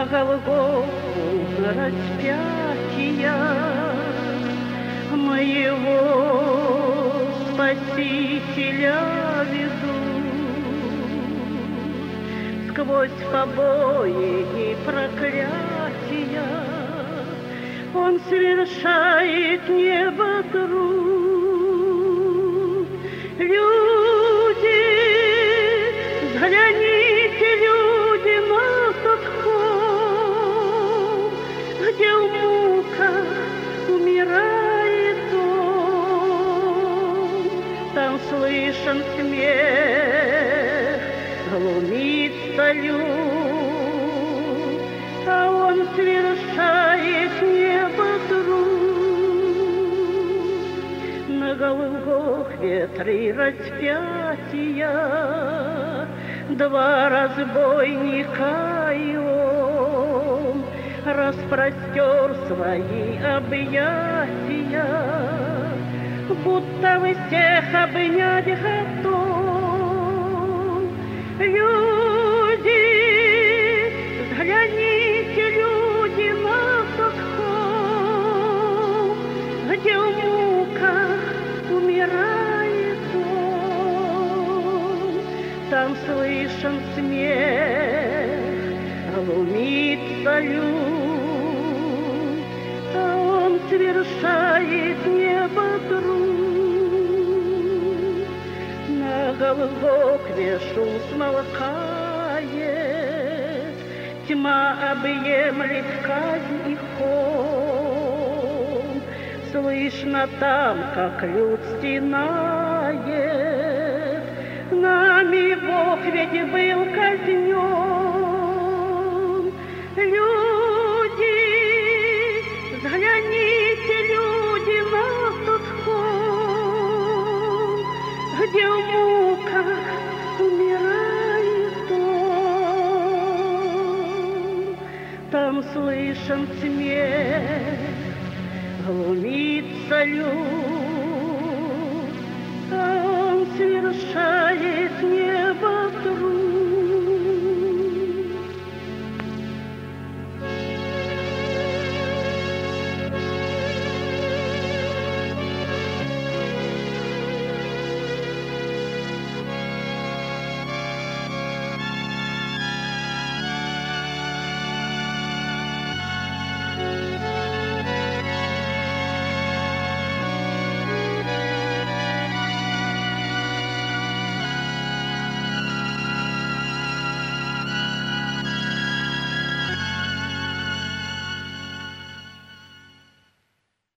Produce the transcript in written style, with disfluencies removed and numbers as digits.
Голгофу распятия моего Спасителя веду. Сквозь побои и проклятия Он совершает небо труд. Люди, взгляните, люди, на тот холм, где в муках умирает он. Там слышен смех, глумится люд, а он совершает небо труд. На Голгофе 3 распятия, 2 разбойника, и он распростер свои объятия, будто всех обнять готов. Люди, взгляните, люди, на тот холм, где в муках умирает он. Там слышен смех, глумится люд, а он совершает небо труд. На Голгофе шум смолкает, тьма объемлет казнь и холм. Слышно там, как люд стенает, нами Бог ведь был казнен. Люди, взгляните, люди, на тот холм, где в муках умирает он. Там слышен смех, глумится люд, а он совершает